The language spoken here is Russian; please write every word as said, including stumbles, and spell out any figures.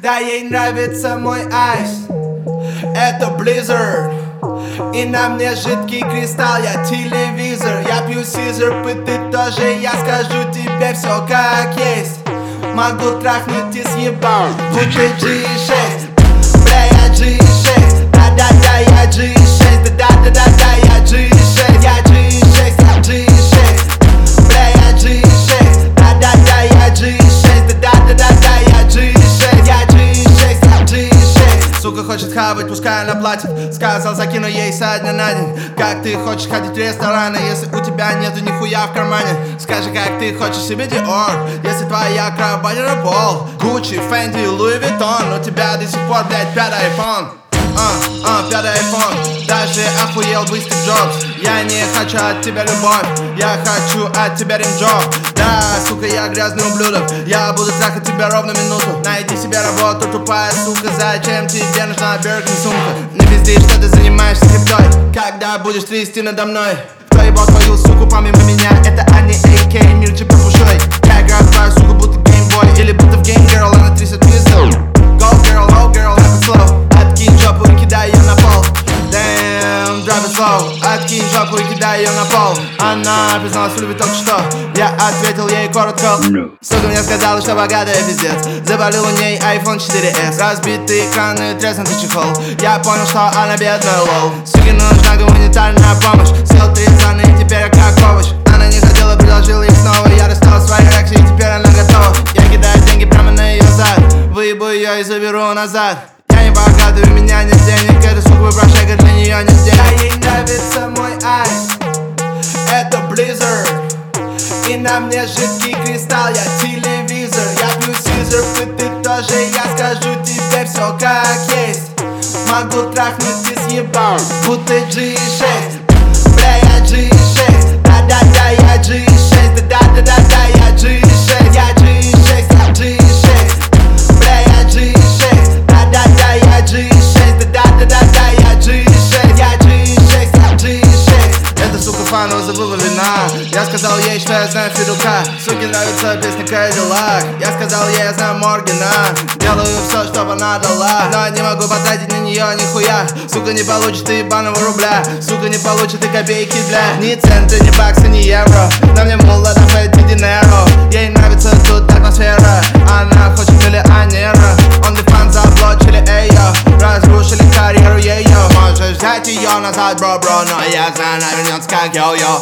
Да, ей нравится мой айс. Это Blizzard. И на мне жидкий кристалл, я телевизор. Я пью сизер, и ты тоже. Я скажу тебе все как есть. Могу трахнуть и съебал, будто джи шесть. Бля, я джи шесть. Да-да-да, я джи шесть. Да-да-да-да, я джи шесть. Я джи шесть, я джи шесть. Бля, я джи шесть. Да-да-да, я джи шесть. Да-да-да-да, я джи шесть. Я джи шесть, я джи шесть. Сука хочет хавать, пускай она платит. Сказал, закину ей со дня на день. Как ты хочешь ходить в рестораны, если у тебя нету нихуя в кармане? Скажи, как ты хочешь себе Dior, если твоя кровать на пол. Gucci, Fendi, Louis Vuitton. У тебя до сих пор, блядь, пятый iPhone. А, а, пятый iPhone. Даже охуел бы Стив Джобс. Я не хочу от тебя любовь, я хочу от тебя ремджоп. Да, сука, я грязный ублюдок. Я буду трахать тебя ровно минуту. Найди себе работу, тупая сука. Зачем тебе нужна Биркин сумка? Не пизди, что ты занимаешься криптой. Когда будешь трясти надо мной? Кто ебал твою суку помимо меня? Это Ани, эй кей, мир типа пушой. Я играю твою суку, будто геймбой. Или будто в Game Girl, она трясет пизду. Go girl, oh girl, have it slow. Откинь жопу и кидай ее на пол. Damn, drop it slow. Откинь жопу и кидай ее на пол. Она призналась в любви только что. Я ответил ей коротко. Сука мне сказала, что богатая пиздец. Заболел у ней айфон четыре эс. Разбитый экран и треснутый чехол. Я понял, что она бедная, лол. Суке нужна гуманитарная помощь. Съел три заны и теперь я как овощ. Она не хотела, предложила их снова. Я достал свои рексы и теперь она готова. Я кидаю деньги прямо на ее зад. Выебу ее и заберу назад. Я не богатый, у меня нет денег. Эта сука выброшайка, для нее нет денег. Да, ей нравится мой айс. Это Blizzard. И на мне жидкий кристалл, я телевизор. Я пью сизер, и ты тоже. Я скажу тебе все как есть. Могу трахнуть и съебал, будто джи шесть. Бля, я джи шесть. Да-да-да, я джи шесть. Да-да-да-да, я джи шесть. Я джи шесть, я джи шесть. Бля, я джи шесть. Да-да-да, я джи шесть. Да-да-да-да, я джи шесть. Я джи шесть, я джи шесть. Эта сука фанова забыла вина. Я сказал ей, что я знаю Федука. Суке нравится песня Cadillac. Я сказал ей, я знаю Моргана. Делаю все, чтобы она дала, но не могу потратить на нее нихуя. Сука не получит и ебаного рубля. Сука не получит и копейки, бля. Ни цента, ни бакса, ни евро. На мне мула, там Фэдди Динеро. Ей нравится тут атмосфера. Она хочет миллионера. OnlyFans заблочили ее. Разрушили карьеру ее. Можешь взять ее назад, бро-бро, но я знаю, она вернется как йо-йо.